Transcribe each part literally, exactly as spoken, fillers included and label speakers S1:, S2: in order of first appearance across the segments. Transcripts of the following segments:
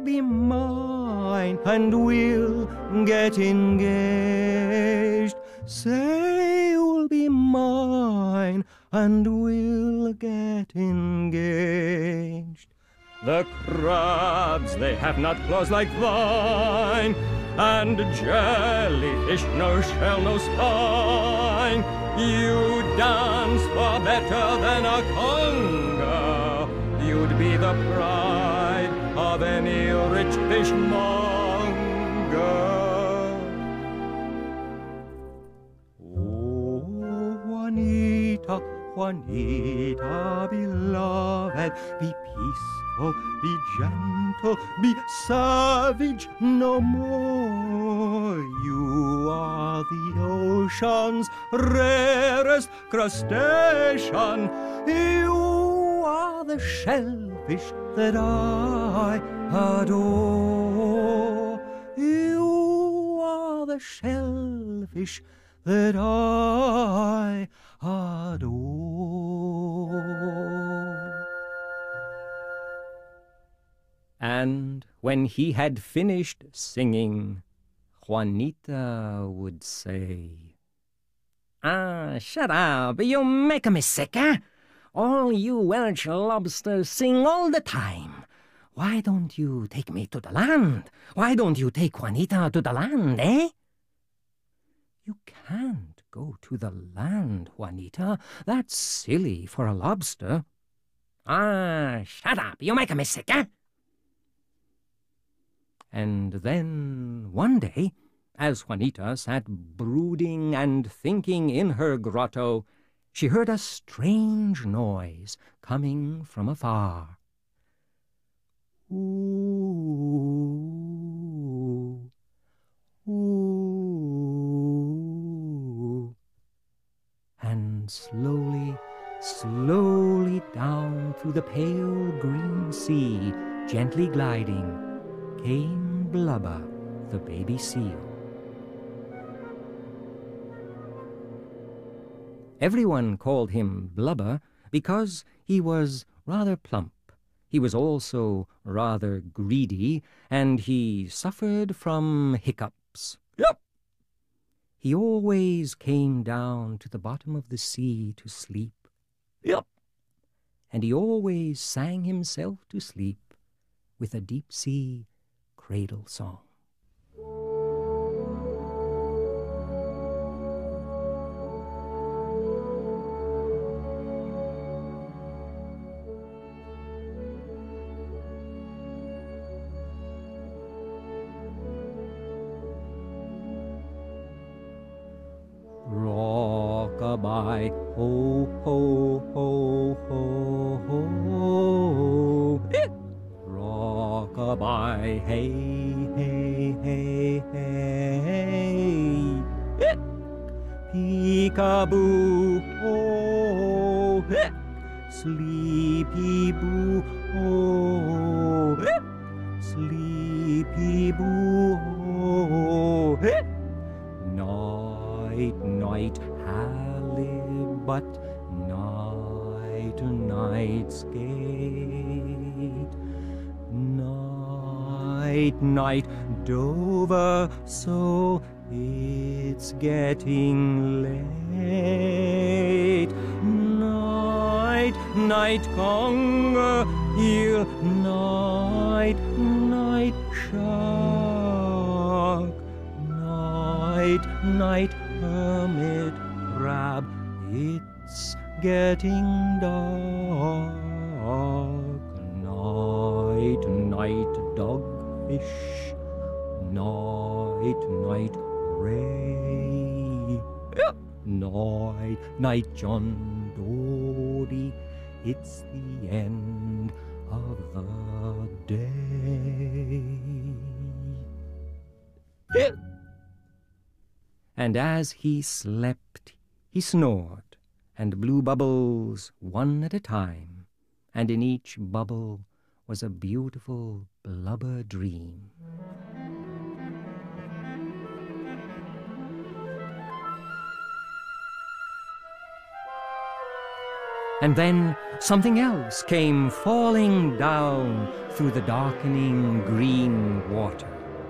S1: you'll be mine, and we'll get engaged. Say you'll be mine, and we'll get engaged. The crabs, they have not claws like thine, and jellyfish, no shell, no spine. You dance far better than a conga. You'd be the pride of any rich fishmonger. Oh, Juanita, Juanita, beloved, be peaceful, be gentle, be savage no more. You are the ocean's rarest crustacean. You are the shellfish that I adore. You are the shellfish that I adore. And when he had finished singing, Juanita would say, "Ah, shut up, you make me sick, eh? All you Welsh lobsters sing all the time. Why don't you take me to the land? Why don't you take Juanita to the land, eh?" "You can't go to the land, Juanita. That's silly for a lobster." "Ah, shut up, you make me sick, eh?" And then one day, as Juanita sat brooding and thinking in her grotto, she heard a strange noise coming from afar. Ooh, ooh. And slowly, slowly down through the pale green sea, gently gliding, came Blubber, the baby seal. Everyone called him Blubber because he was rather plump. He was also rather greedy, and he suffered from hiccups. Yep. He always came down to the bottom of the sea to sleep. Yep. And he always sang himself to sleep with a deep-sea cradle song. Rock-a-bye, ho, ho, ho, ho, ho, ho. Rock-a-bye, hey, hey, hey, hey. Peek-a-boo, oh, sleepy-boo, oh, sleepy-boo, oh. Night, night, halibut, night, night, skate. Night, night, Dover, so it's getting late. Night, night, conger, heel, night, night, shark. Night, night, hermit crab, it's getting dark. Night, night, dogfish, night, night, ray. Night, night, John Dory, it's the end of the day. And as he slept, he snored, and blew bubbles one at a time, and in each bubble was a beautiful blubber dream. And then something else came falling down through the darkening green water.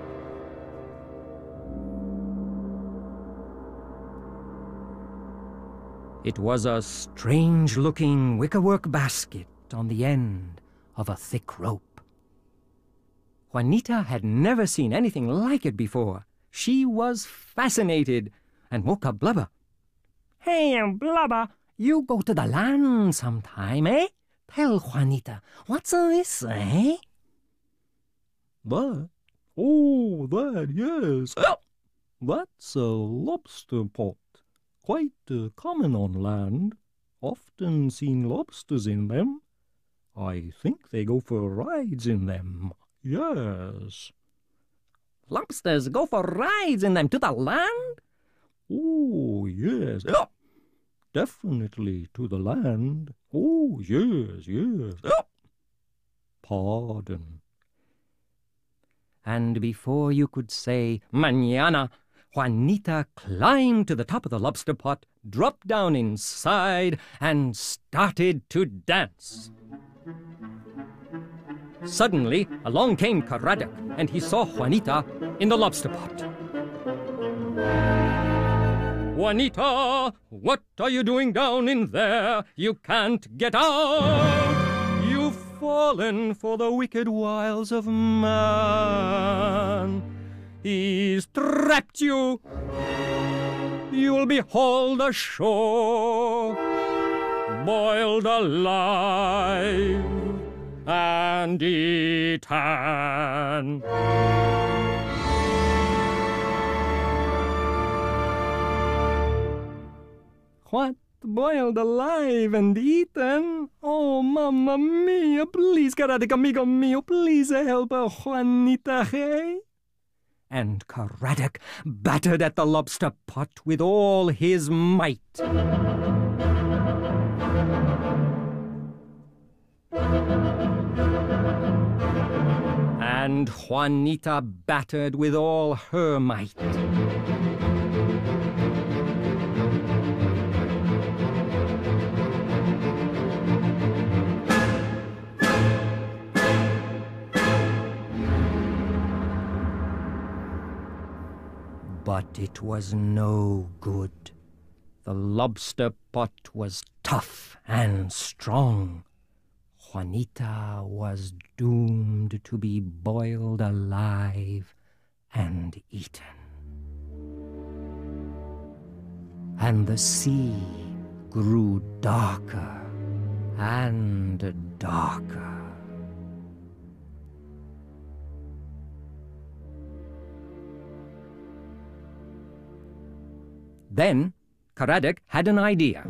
S1: It was a strange-looking wickerwork basket on the end of a thick rope. Juanita had never seen anything like it before. She was fascinated and woke up Blubber. "Hey, Blubber, you go to the land sometime, eh? Tell Juanita, what's this, eh?"
S2: "That? Oh, that, yes. That's a lobster pot. Quite uh, common on land. Often seen lobsters in them. I think they go for rides in them. Yes."
S1: "Lobsters go for rides in them to the land?"
S2: "Oh, yes. Oh, definitely to the land. Oh, yes, yes. Oh, pardon."
S1: And before you could say "Mañana," Juanita climbed to the top of the lobster pot, dropped down inside, and started to dance. Suddenly, along came Caradoc, and he saw Juanita in the lobster pot. "Juanita, what are you doing down in there? You can't get out! You've fallen for the wicked wiles of man. He's trapped you. You'll be hauled ashore, boiled alive, and eaten." "What? Boiled alive and eaten? Oh, mamma mia, please, Caradoc, amigo mio, please help Juanita, hey?" And Caradoc battered at the lobster pot with all his might. And Juanita battered with all her might. But it was no good. The lobster pot was tough and strong. Juanita was doomed to be boiled alive and eaten. And the sea grew darker and darker. Then Caradoc had an idea.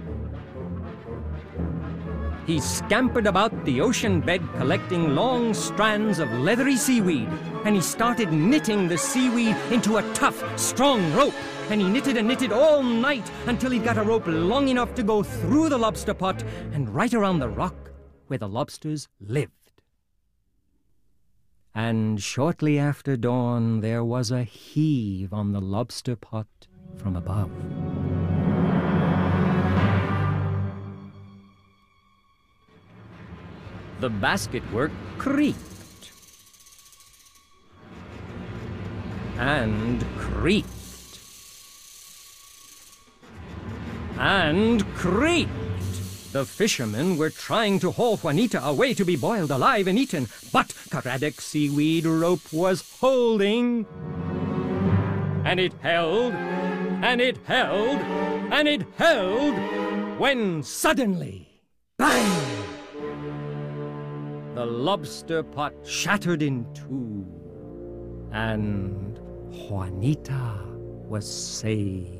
S1: He scampered about the ocean bed collecting long strands of leathery seaweed, and he started knitting the seaweed into a tough, strong rope. And he knitted and knitted all night until he got a rope long enough to go through the lobster pot and right around the rock where the lobsters lived. And shortly after dawn, there was a heave on the lobster pot from above. The basketwork creaked and creaked and creaked. The fishermen were trying to haul Juanita away to be boiled alive and eaten, but Caradoc's seaweed rope was holding. And it held, and it held, and it held, when suddenly, bang! The lobster pot shattered in two, and Juanita was saved.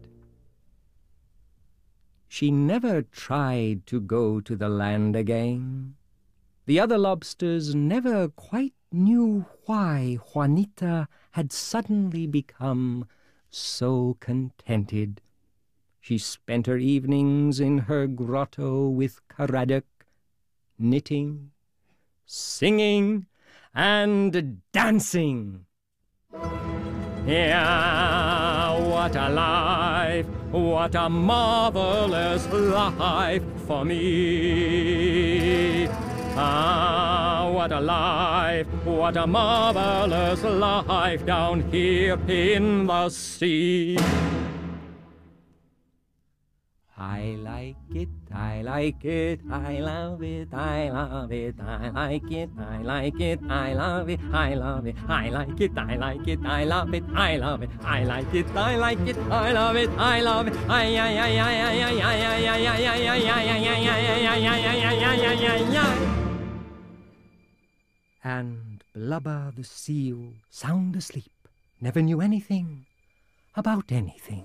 S1: She never tried to go to the land again. The other lobsters never quite knew why Juanita had suddenly become so contented. She spent her evenings in her grotto with Caradoc, knitting, singing, and dancing. Yeah, what a life, what a marvelous life for me. Ah, what a life, what a marvelous life down here in the sea. I like it, I like it, I love it, I love it, I like it, I like it, I love it, I love it, I like it, I like it, I love it, I love it, I like it, I like it, I love it, I love it, I I I I I I I I I I I. And Blubber the seal, sound asleep, never knew anything about anything.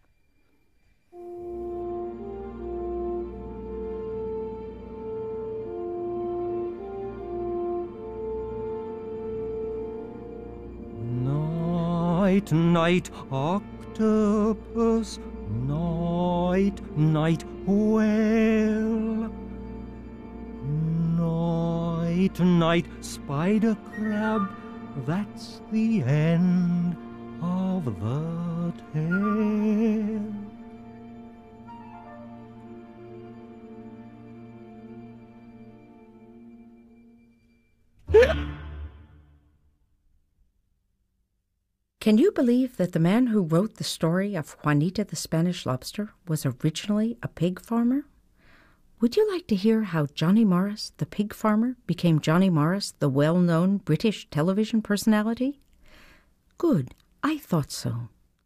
S1: Night, night, octopus, night, night, whale. Night, night, spider crab, that's the end of the tale.
S3: Can you believe that the man who wrote the story of Juanita the Spanish Lobster was originally a pig farmer? Would you like to hear how Johnny Morris, the pig farmer, became Johnny Morris, the well-known British television personality? Good, I thought so.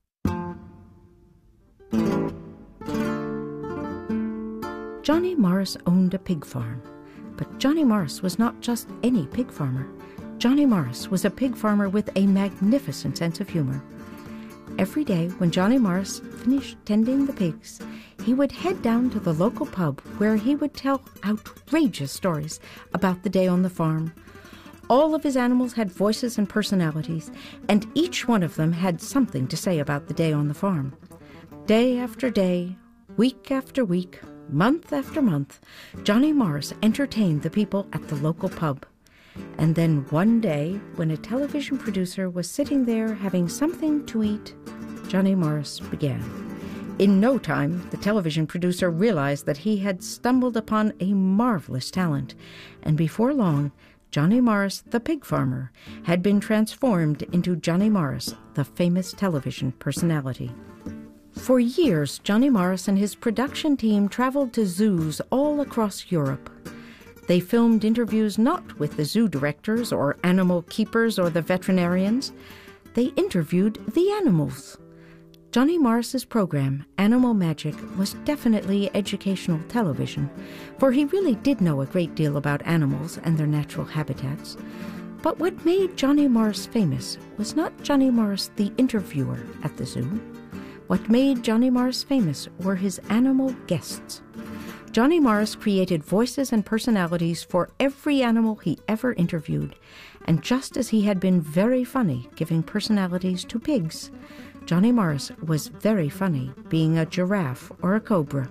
S3: Johnny Morris owned a pig farm, but Johnny Morris was not just any pig farmer. Johnny Morris was a pig farmer with a magnificent sense of humor. Every day when Johnny Morris finished tending the pigs, he would head down to the local pub where he would tell outrageous stories about the day on the farm. All of his animals had voices and personalities, and each one of them had something to say about the day on the farm. Day after day, week after week, month after month, Johnny Morris entertained the people at the local pub. And then one day, when a television producer was sitting there having something to eat, Johnny Morris began. In no time, the television producer realized that he had stumbled upon a marvelous talent, and before long, Johnny Morris, the pig farmer, had been transformed into Johnny Morris, the famous television personality. For years, Johnny Morris and his production team traveled to zoos all across Europe. They filmed interviews not with the zoo directors or animal keepers or the veterinarians. They interviewed the animals. Johnny Morris's program, Animal Magic, was definitely educational television, for he really did know a great deal about animals and their natural habitats. But what made Johnny Morris famous was not Johnny Morris the interviewer at the zoo. What made Johnny Morris famous were his animal guests. Johnny Morris created voices and personalities for every animal he ever interviewed, and just as he had been very funny giving personalities to pigs, Johnny Morris was very funny being a giraffe or a cobra.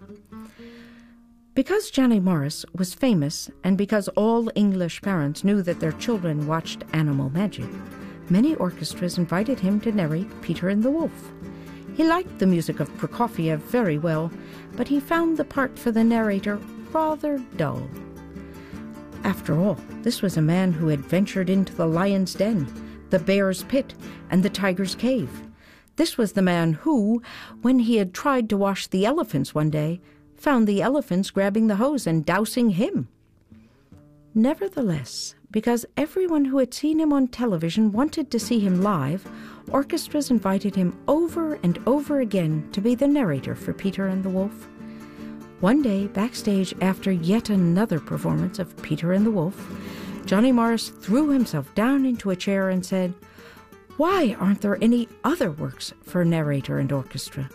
S3: Because Johnny Morris was famous, and because all English parents knew that their children watched Animal Magic, many orchestras invited him to narrate Peter and the Wolf. He liked the music of Prokofiev very well, but he found the part for the narrator rather dull. After all, this was a man who had ventured into the lion's den, the bear's pit, and the tiger's cave. This was the man who, when he had tried to wash the elephants one day, found the elephants grabbing the hose and dousing him. Nevertheless, because everyone who had seen him on television wanted to see him live, orchestras invited him over and over again to be the narrator for Peter and the Wolf. One day, backstage after yet another performance of Peter and the Wolf, Johnny Morris threw himself down into a chair and said, "Why aren't there any other works for narrator and orchestra?"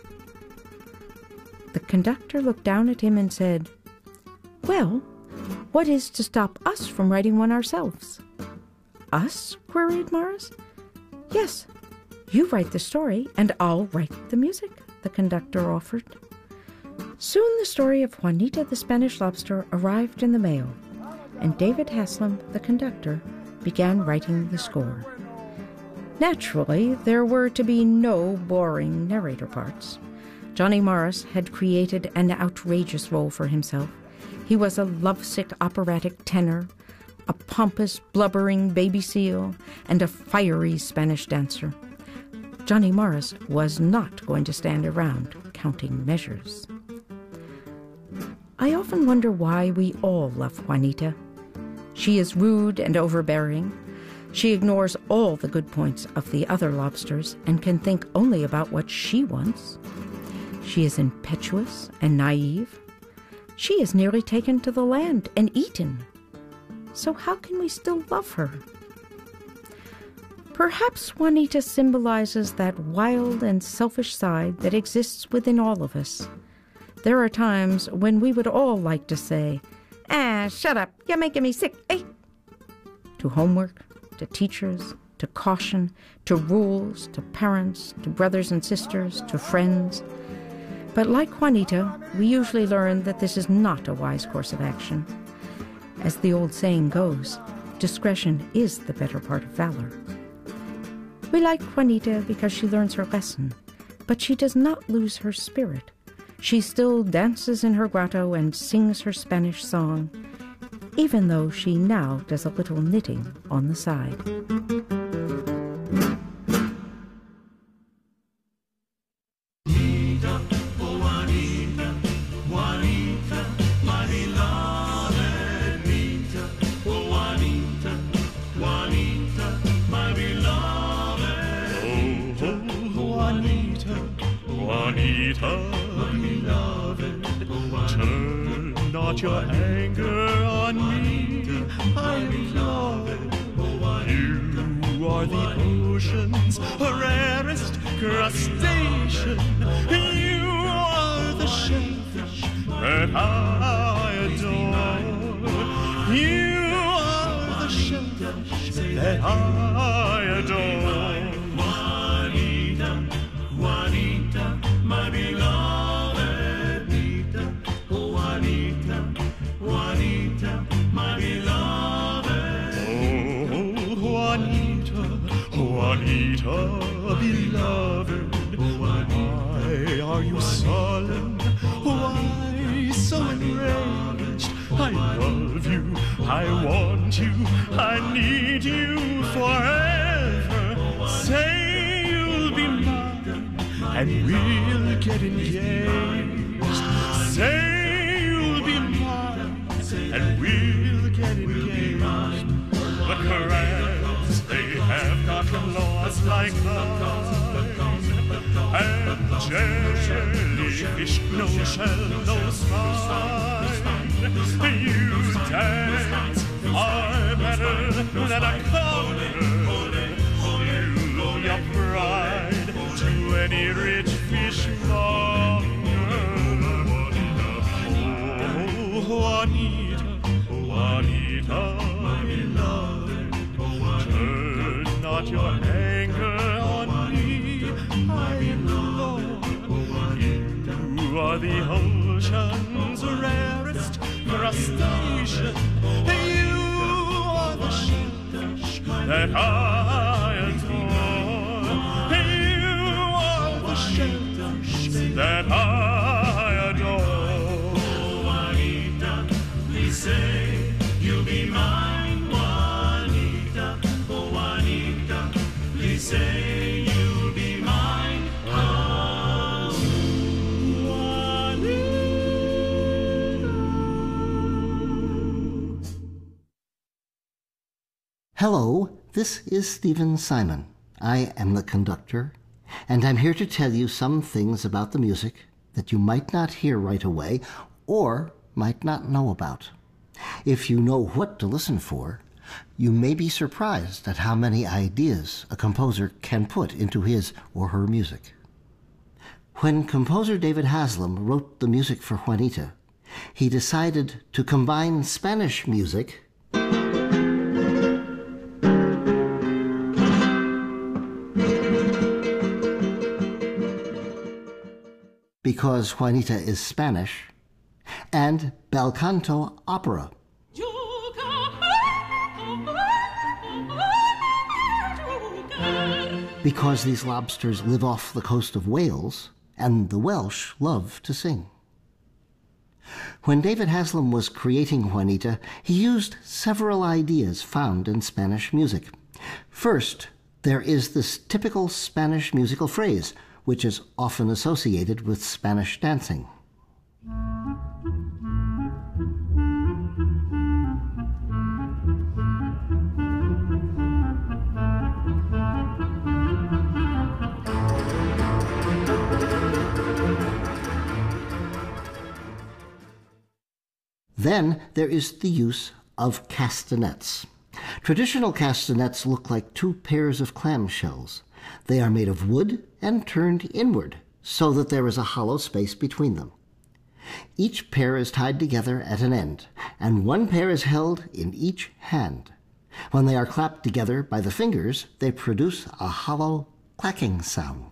S3: The conductor looked down at him and said, "Well, what is to stop us from writing one ourselves?" "Us?" queried Morris. "Yes, you write the story and I'll write the music," the conductor offered. Soon the story of Juanita the Spanish Lobster arrived in the mail, and David Haslam, the conductor, began writing the score. Naturally, there were to be no boring narrator parts. Johnny Morris had created an outrageous role for himself. He was a lovesick operatic tenor, a pompous, blubbering baby seal, and a fiery Spanish dancer. Johnny Morris was not going to stand around counting measures. I often wonder why we all love Juanita. She is rude and overbearing. She ignores all the good points of the other lobsters and can think only about what she wants. She is impetuous and naive. She is nearly taken to the land and eaten. So how can we still love her? Perhaps Juanita symbolizes that wild and selfish side that exists within all of us. There are times when we would all like to say, "Ah, shut up, you're making me sick, eh?" To homework, to teachers, to caution, to rules, to parents, to brothers and sisters, to friends. But like Juanita, we usually learn that this is not a wise course of action. As the old saying goes, discretion is the better part of valor. We like Juanita because she learns her lesson, but she does not lose her spirit. She still dances in her grotto and sings her Spanish song, even though she now does a little knitting on the side.
S4: Turn not your anger on me, I love it. You are the ocean's rarest crustacean. You are the shellfish that I adore. You are the shellfish that I adore. Juanita, Juanita, my beloved Nita. Juanita, Juanita, my beloved. Oh, Juanita, Juanita, beloved. Why are you sullen? Why so enraged? I love you, I want you, I need you forever. Say you'll be mine, and we'll get engaged. Say you'll be mine, and we'll get engaged. The crabs, they have got claws like mine, and jellyfish, no shell, no spine. You dance are better than a commoner. You your pride to any rich fishmonger. Oh, Juanita, Juanita, my beloved, turn not your anger on me, my lord. You are the ocean's rarest crustacean. You are the shellfish that I adore. You are the shellfish that I adore. Oh, Juanita, please say you'll be mine, Juanita. Oh, Juanita, please say you'll be mine. Oh, Juanita.
S5: Hello, this is Stephen Simon. I am the conductor, and I'm here to tell you some things about the music that you might not hear right away or might not know about. If you know what to listen for, you may be surprised at how many ideas a composer can put into his or her music. When composer David Haslam wrote the music for Juanita, he decided to combine Spanish music because Juanita is Spanish, and bel canto opera. because these lobsters live off the coast of Wales, and the Welsh love to sing. When David Haslam was creating Juanita, he used several ideas found in Spanish music. First, there is this typical Spanish musical phrase, which is often associated with Spanish dancing. Then there is the use of castanets. Traditional castanets look like two pairs of clamshells. They are made of wood and turned inward so that there is a hollow space between them. Each pair is tied together at an end, and one pair is held in each hand. When they are clapped together by the fingers, they produce a hollow clacking sound.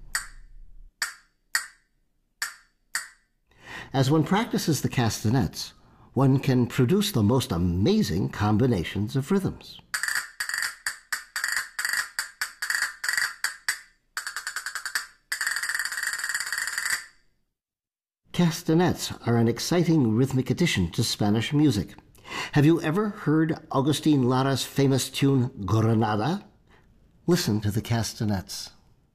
S5: As one practices the castanets, one can produce the most amazing combinations of rhythms. Castanets are an exciting rhythmic addition to Spanish music. Have you ever heard Agustin Lara's famous tune, Granada? Listen to the castanets.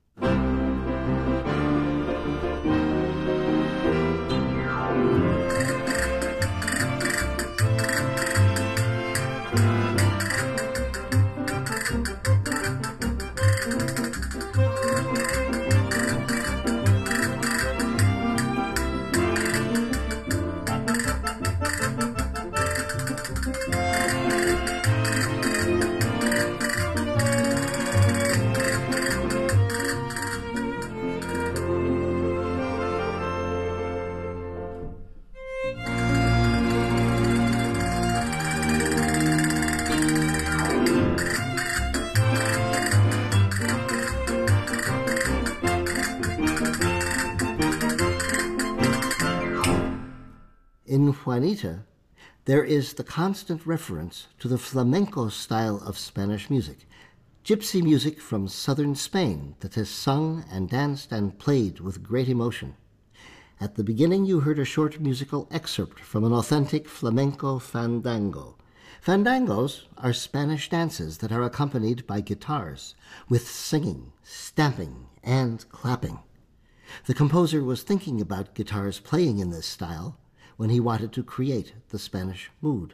S5: In Juanita, there is the constant reference to the flamenco style of Spanish music, gypsy music from southern Spain that is sung and danced and played with great emotion. At the beginning, you heard a short musical excerpt from an authentic flamenco fandango. Fandangos are Spanish dances that are accompanied by guitars, with singing, stamping, and clapping. The composer was thinking about guitars playing in this style when he wanted to create the Spanish mood.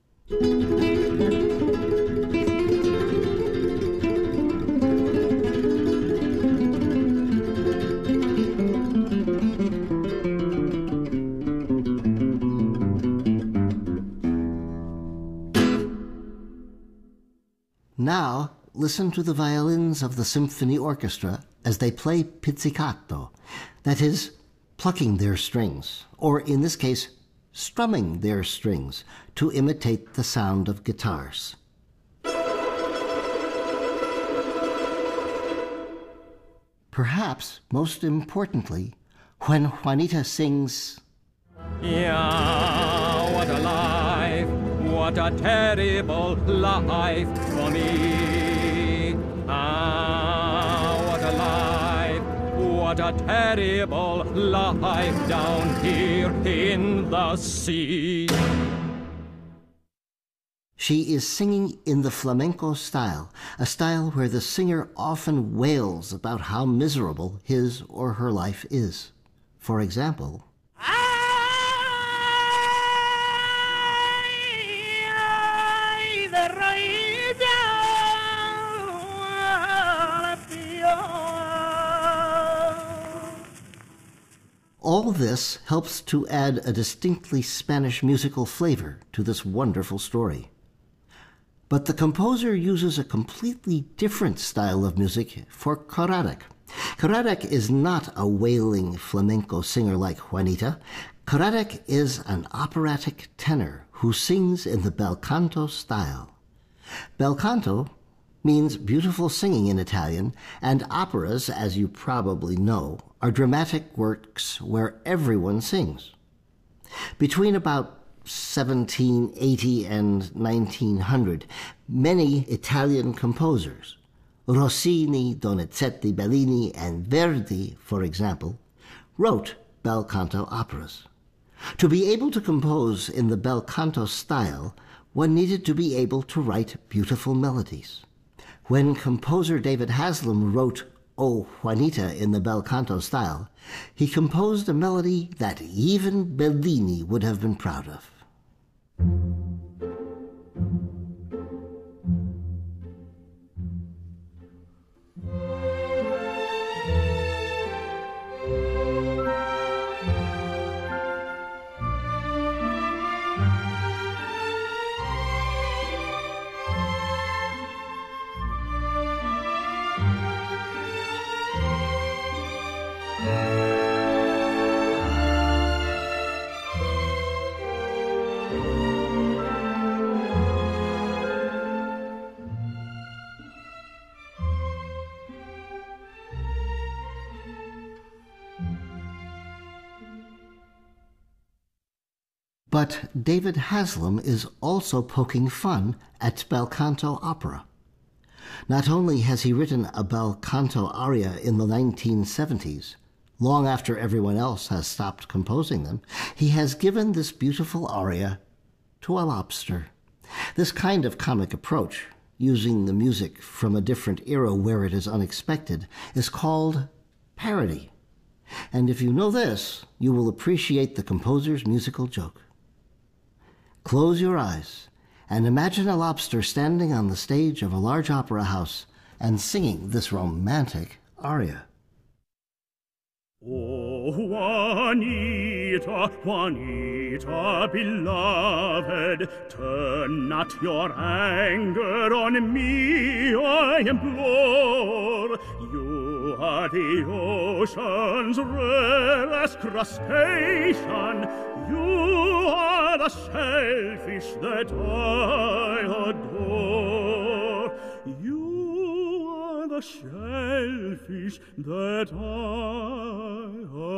S5: Now, listen to the violins of the symphony orchestra as they play pizzicato, that is, plucking their strings, or in this case, strumming their strings to imitate the sound of guitars. Perhaps most importantly, when Juanita sings,
S1: Yeah, what a life, what a terrible life for me. Ah, what a life, what a terrible life down here in the sea.
S5: she is singing in the flamenco style, a style where the singer often wails about how miserable his or her life is. For example, all this helps to add a distinctly Spanish musical flavor to this wonderful story. But the composer uses a completely different style of music for Caradoc. Caradoc is not a wailing flamenco singer like Juanita. Caradoc is an operatic tenor who sings in the bel canto style. Bel canto means beautiful singing in Italian, and operas, as you probably know, are dramatic works where everyone sings. Between about seventeen eighty and nineteen hundred, many Italian composers Rossini, Donizetti, Bellini, and Verdi, for example, wrote bel canto operas. To be able to compose in the bel canto style, one needed to be able to write beautiful melodies. When composer David Haslam wrote O Juanita in the bel canto style, he composed a melody that even Bellini would have been proud of. But David Haslam is also poking fun at bel canto opera. Not only has he written a bel canto aria in the nineteen seventies, long after everyone else has stopped composing them, he has given this beautiful aria to a lobster. This kind of comic approach, using the music from a different era where it is unexpected, is called parody. And if you know this, you will appreciate the composer's musical joke. Close your eyes and imagine a lobster standing on the stage of a large opera house and singing this romantic aria.
S4: Oh, Juanita, Juanita, beloved, turn not your anger on me, I implore. You are the ocean's rarest crustacean. You are the shellfish that I adore. You are the shellfish that I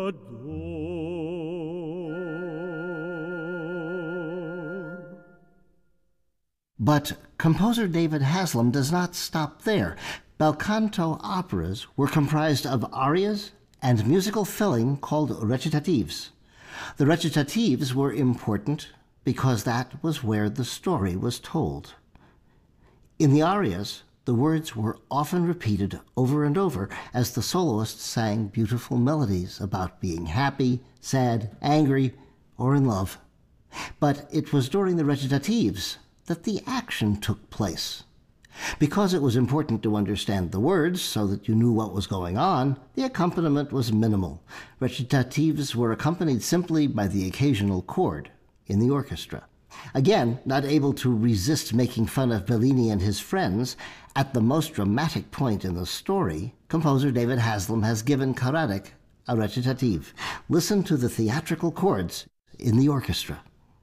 S4: adore.
S5: But composer David Haslam does not stop there. Bel canto operas were comprised of arias and musical filling called recitatives. The recitatives were important because that was where the story was told. In the arias, the words were often repeated over and over as the soloists sang beautiful melodies about being happy, sad, angry, or in love. But it was during the recitatives that the action took place. Because it was important to understand the words so that you knew what was going on, the accompaniment was minimal. Recitatives were accompanied simply by the occasional chord in the orchestra. Again, not able to resist making fun of Bellini and his friends, at the most dramatic point in the story, composer David Haslam has given Karadik a recitative. Listen to the theatrical chords in the orchestra.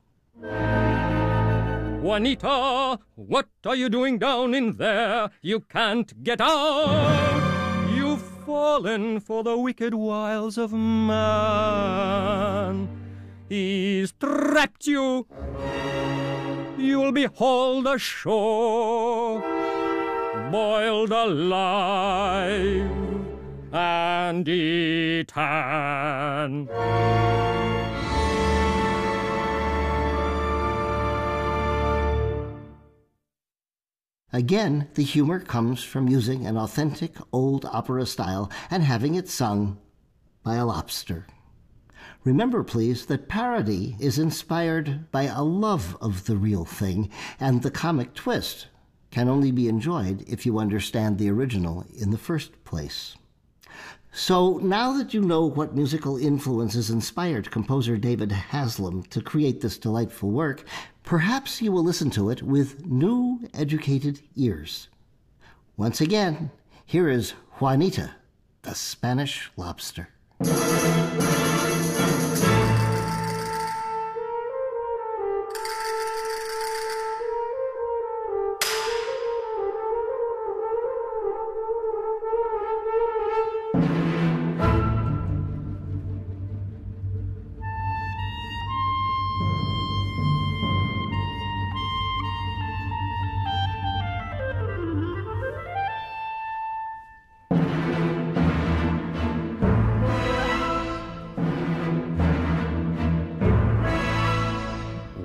S1: Juanita, what are you doing down in there? You can't get out. You've fallen for the wicked wiles of man. He's trapped you. You'll be hauled ashore, boiled alive, and eaten.
S5: Again, the humor comes from using an authentic old opera style and having it sung by a lobster. Remember, please, that parody is inspired by a love of the real thing, and the comic twist can only be enjoyed if you understand the original in the first place. So now that you know what musical influences inspired composer David Haslam to create this delightful work, perhaps you will listen to it with new, educated ears. Once again, here is Juanita, the Spanish lobster.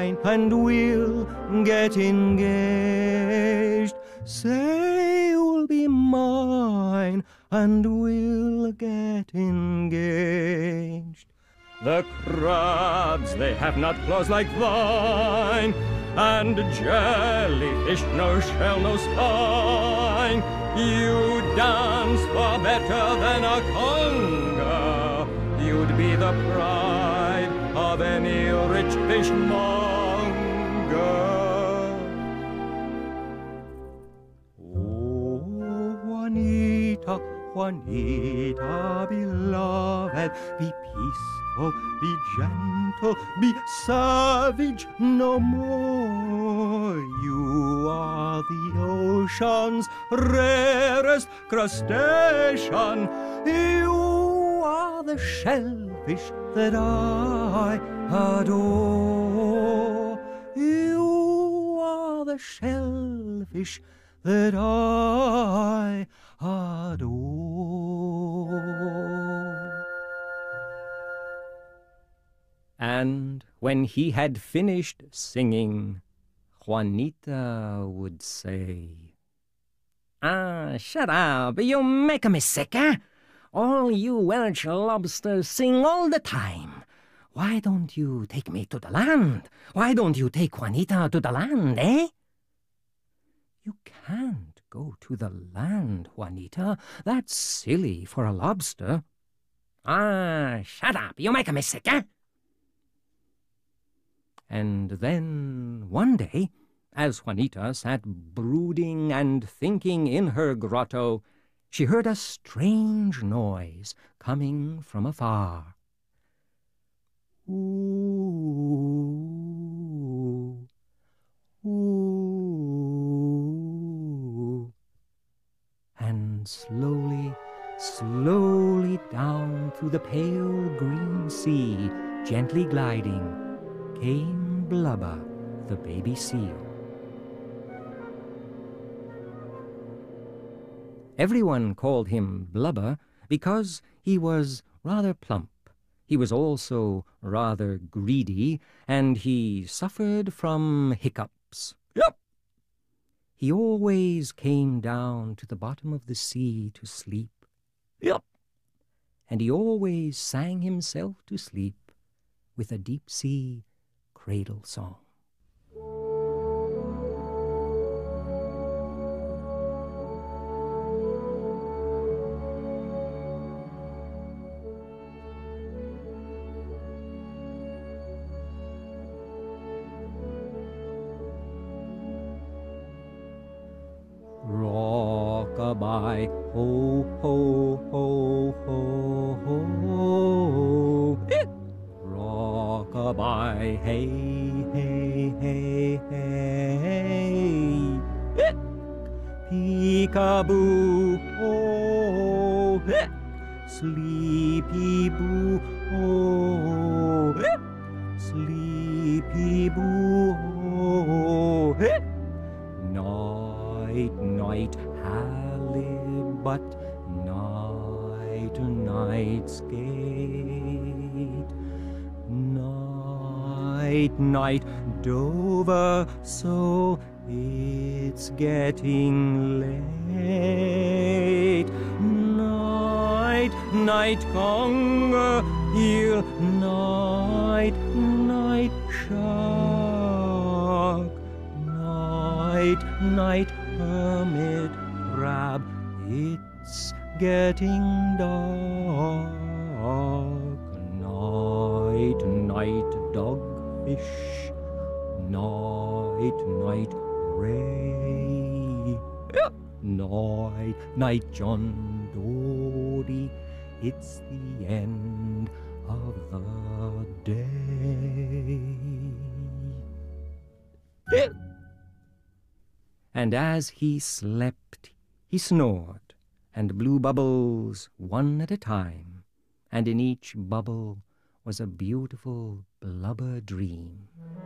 S1: mine, and we'll get engaged. Say you'll be mine, and we'll get engaged. The crabs, they have not claws like thine, and jellyfish, no shell, no spine. You dance far better than a conga. You'd be the pride of any rich fishmonger. Oh, Juanita, Juanita, beloved, be peaceful, be gentle, be savage no more. You are the ocean's rarest crustacean. You are the shellfish that I adore. You are the shellfish that I adore. And when he had finished singing, Juanita would say,
S6: Ah, shut up, you make me sick, eh? All you Welsh lobsters sing all the time. Why don't you take me to the land? Why don't you take Juanita to the land, eh?
S1: You can't go to the land, Juanita. That's silly for a lobster.
S6: Ah, shut up, you make me sick, eh?
S1: And then one day, as Juanita sat brooding and thinking in her grotto, she heard a strange noise coming from afar. Ooh, ooh. And slowly, slowly down through the pale green sea, gently gliding, came Blubber, the baby seal. Everyone called him Blubber because he was rather plump. He was also rather greedy, and he suffered from hiccups. Yep. He always came down to the bottom of the sea to sleep. Yep. And he always sang himself to sleep with a deep-sea cradle song. Rock-a-bye, ho, ho, ho, ho, ho, ho. Rock-a-bye, hey, hey, hey, hey. Peek-a-boo, oh, sleepy boo, oh, sleepy boo, oh. Night, night, halibut, night, night's gate. Night, night, Dover, so it's getting late. Night, night, conger, heel, night, night, shark. Night, night, hermit crab, it's getting dark. Night, night, dogfish, night, night, ray. Night, night, John Dory, it's the end of the day. And as he slept, he snored, and blew bubbles one at a time, and in each bubble was a beautiful blubber dream.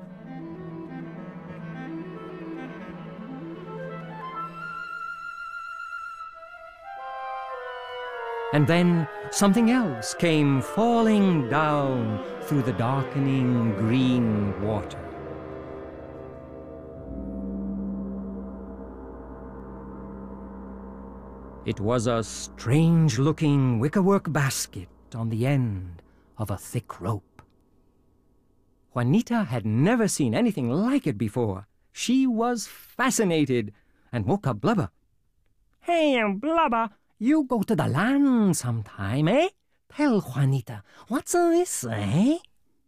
S1: And then something else came falling down through the darkening green water.
S6: It was a strange-looking wickerwork basket on the end of a thick rope. Juanita had never seen anything like it before. She was fascinated and woke up Blubber. "Hey, Blubber, you go to the land sometime, eh? Tell Juanita, what's this, eh?"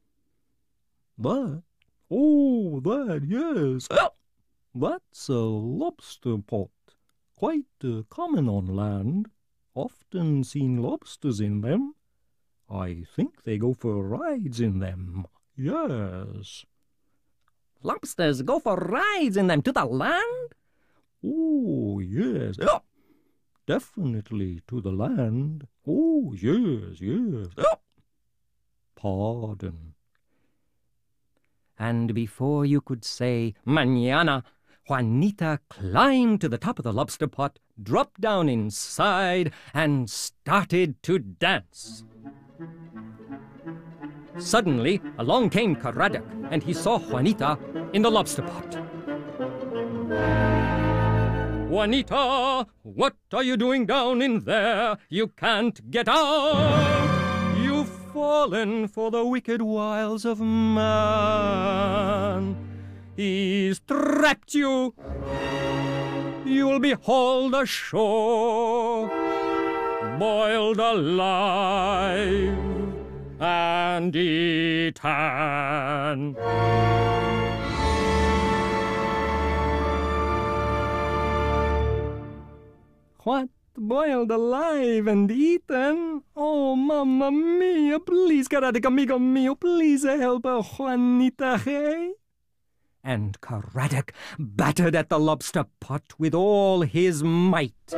S2: That? Oh, that, yes. Oh, that's a lobster pot. Quite uh, common on land. Often seen lobsters in them. I think they go for rides in them. Yes.
S6: "Lobsters go for rides in them to the land?"
S2: Oh, yes. Oh, definitely to the land. Oh, yes, yes. Oh, pardon.
S6: And before you could say "Mañana," Juanita climbed to the top of the lobster pot, dropped down inside, and started to dance. Suddenly, along came Caradoc, and he saw Juanita in the lobster pot. "Juanita, what are you doing down in there? You can't get out! You've fallen for the wicked wiles of man. He's trapped you. You'll be hauled ashore, boiled alive, and eaten." "What? Boiled alive and eaten? Oh, Mamma Mia, please, Caradoc, amigo mio, please help Juanita, hey?" And Caradoc battered at the lobster pot with all his might.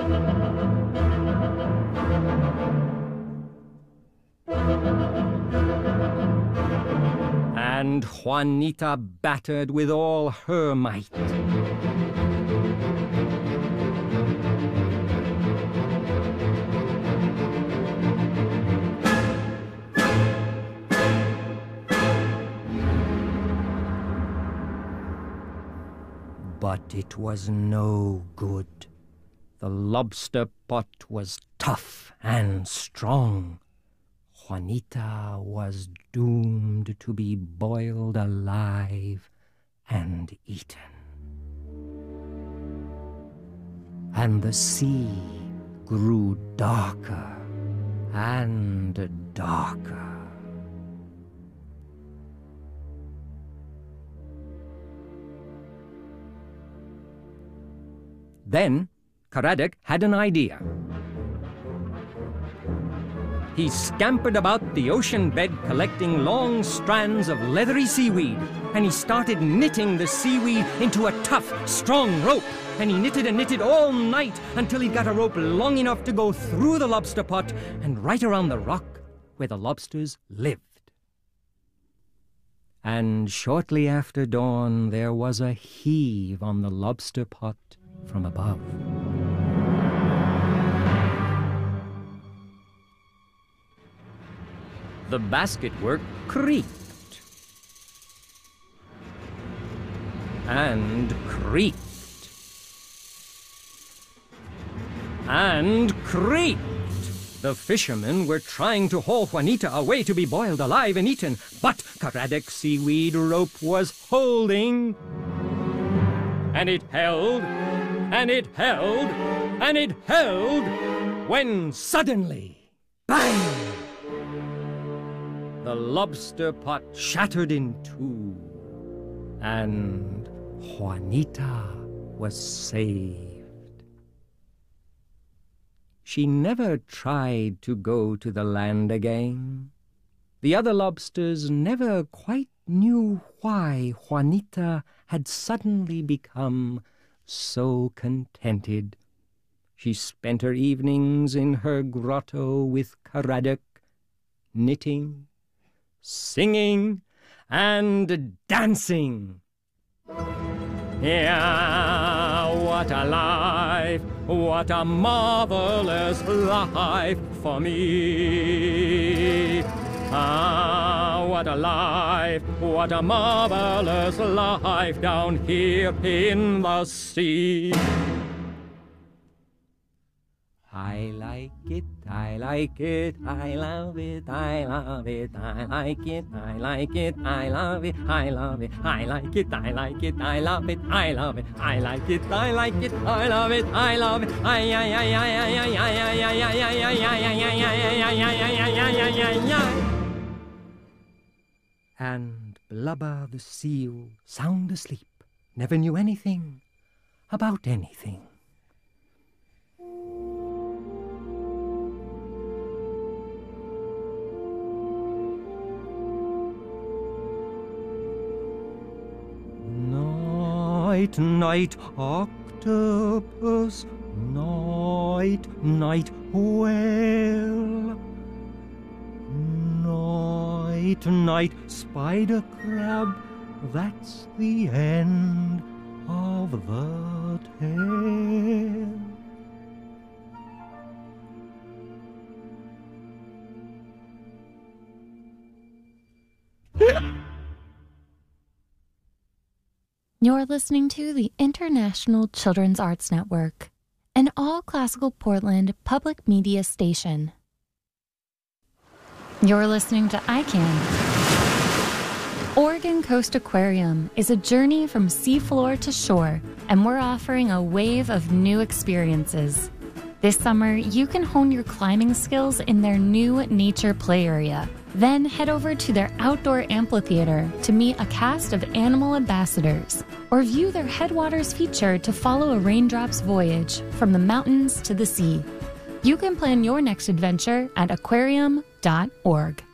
S6: And Juanita battered with all her might. But it was no good. The lobster pot was tough and strong. Juanita was doomed to be boiled alive and eaten. And the sea grew darker and darker. Then Caradoc had an idea. He scampered about the ocean bed collecting long strands of leathery seaweed, and he started knitting the seaweed into a tough, strong rope. And he knitted and knitted all night until he got a rope long enough to go through the lobster pot and right around the rock where the lobsters lived. And shortly after dawn, there was a heave on the lobster pot from above. The basketwork creaked and creaked and creaked. The fishermen were trying to haul Juanita away to be boiled alive and eaten, but Caradoc's seaweed rope was holding. And it held, and it held, and it held, when suddenly, bang! The lobster pot shattered in two, and Juanita was saved. She never tried to go to the land again. The other lobsters never quite knew why Juanita had suddenly become so contented. She spent her evenings in her grotto with Caradoc, knitting, singing, and dancing. Yeah, what a life, what a marvelous life for me. Ah, what a life, what a marvelous life down here in the sea. I like it, I like it, I love it, I love it, I like it, I like it, I love it, I love it, I like it, I like it, I love it, I love it, I like it, I like it, I love it, I love it, ay ay ay ay ay ay ay ay ay ay ay ay ay ay ay ay ay. And Blubber the seal, sound asleep, never knew anything about anything. Night, night, octopus, night, night, whale. Night, night, spider crab, that's the end of the tale.
S7: You're listening to the International Children's Arts Network, an all-classical Portland public media station. You're listening to I CAN. Oregon Coast Aquarium is a journey from seafloor to shore, and we're offering a wave of new experiences. This summer, you can hone your climbing skills in their new nature play area. Then head over to their outdoor amphitheater to meet a cast of animal ambassadors, or view their Headwaters feature to follow a raindrop's voyage from the mountains to the sea. You can plan your next adventure at aquarium dot org.